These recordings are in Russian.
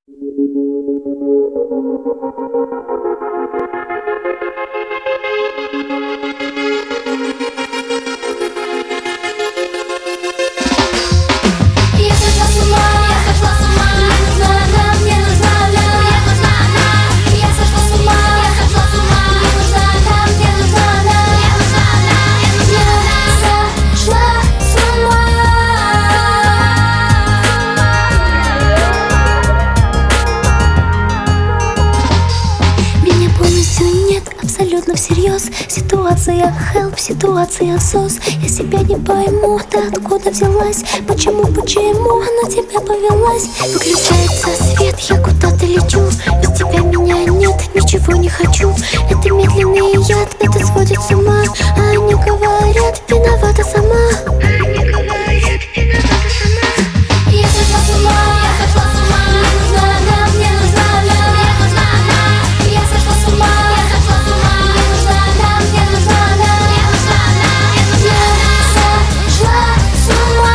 Я сошла с ума, мне нужна она, мне нужна она, мне нужна она. Я сошла с ума, мне нужна она, мне нужна она, мне нужна она. Я сошла с ума. Меня полностью нет, абсолютно всерьез. Ситуация help, ситуация сос. Я себя не пойму, ты откуда взялась? Почему на тебя повелась? Выключается свет, я куда-то лечу. Без тебя меня нет, ничего не хочу. Это медленный яд, это сводит с ума. А они говорят, виновата сама. Я сошла с ума, мне нужна она, мне нужна она, мне нужна она. Я сошла с ума, мне нужна она, мне нужна она, мне нужна она. Я сошла с ума.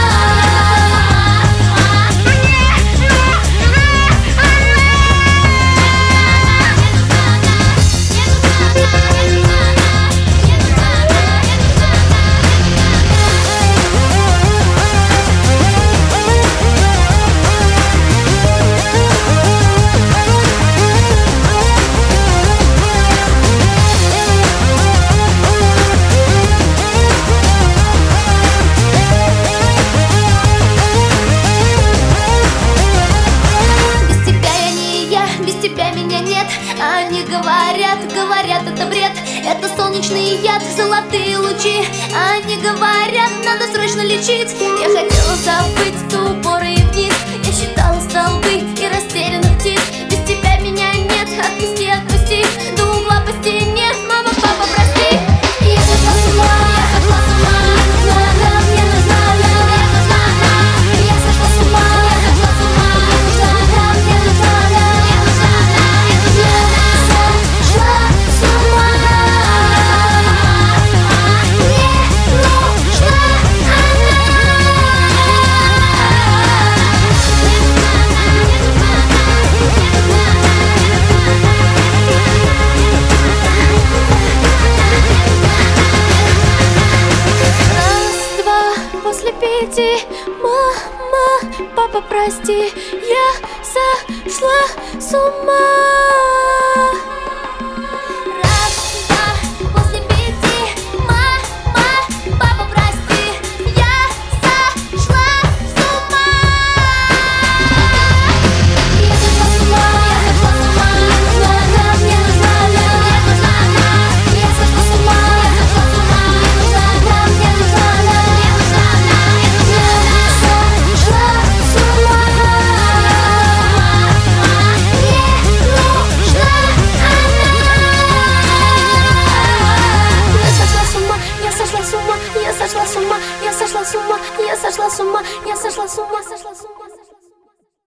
Без тебя я не я, без тебя меня нет. Они говорят, это бред. Это солнечный яд, золотые лучи. Они говорят, надо срочно лечить. Я хотела забыть все упоры и вниз. Я считала столбы и растерянных птиц. Без тебя меня нет, отпусти, отпусти. До угла по стене, мама, папа, прости. Я сошла с ума, мне нужна она, мне нужна она, мне нужна она. Я сошла с ума, мне нужна она, мне нужна она, мне нужна она. Я сошла с ума. Раз, два, после 5. Мама, папа, прости. Я сошла с ума.